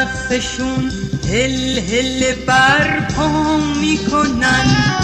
رقصشون هل هل برپا میکنن،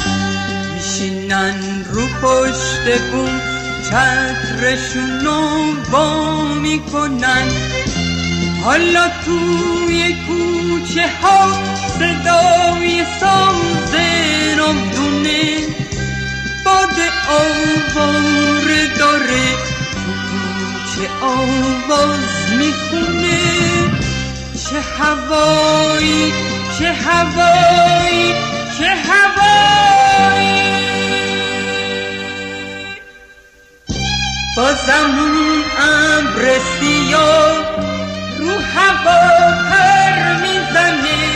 میشینن رو پشت بوم چترشونو وا میکنن. حالا توی کوچه ها صدای ساز نامدونه، باد آواره داره تو کوچه آواز میخونه. چه هوایی چه هوایی چه هوایی، بازم اون ابر سیاه رو هوا پر میزنه.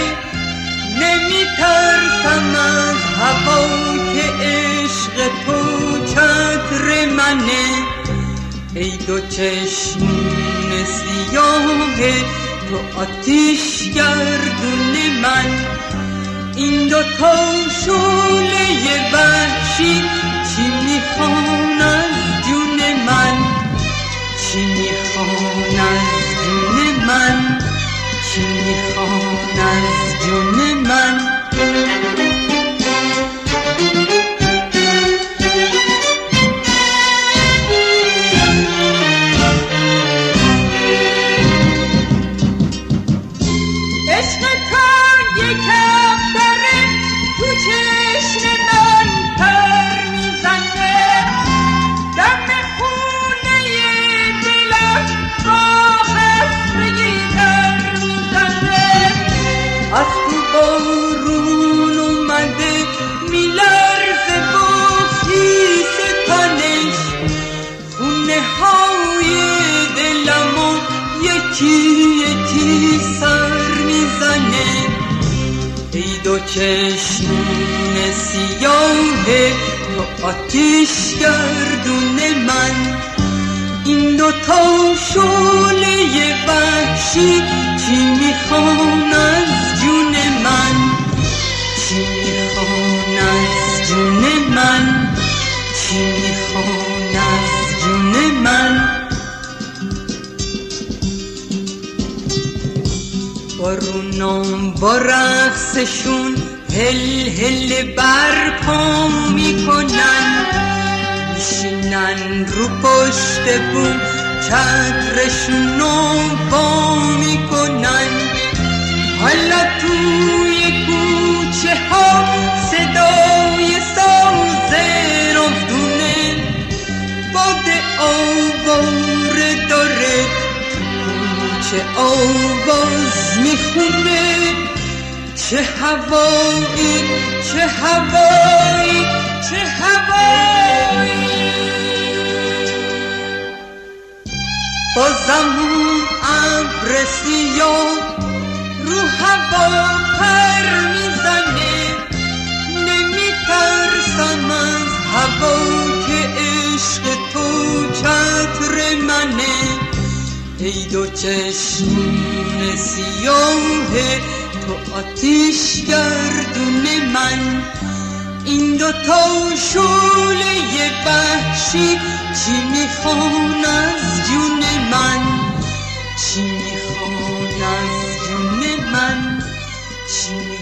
نمیترسم از هوا که عشق تو چتر منه. ای دو چشمون سیاه تو آتیش گردون من، این دو تا شعله وحشی چی میخوان از جون من؟ چی میخوان از جون من؟ چی میخوان از جون من؟ عشق تو یکم داره تو چشم من پر میزنه. دم خونه دلم با خستگی در میزنه. از تو بارون اومده میلرزه با خیس تنش. خونه های دلمو یکی یکی سر میزنه. ای دو چشمون سیاه تو آتیش گردون من، این دو تا شعله وحشی چی میخوان از جون من؟ چی میخوان از جون من؟ چی میخوان از جون من؟ بارونام با رقصشون هل هل برپا میکنن، میشینن رو پشت بوم چترشونو وا میکنن. حالا توی کوچه ها صدای ساز نامدونه، باد آواره داره چه آواز میخونه. چه هوایی چه هوایی چه هوایی، بازم اون ابر سیاه رو هوا پر میزنه. نمیترسم از هوا که عشق تو چتر منه. ای دو چشمون سیاه تو آتیش گردون من، این دو تا شعله وحشی چی میخوان از جون من؟ چی میخوان از جون من؟ چی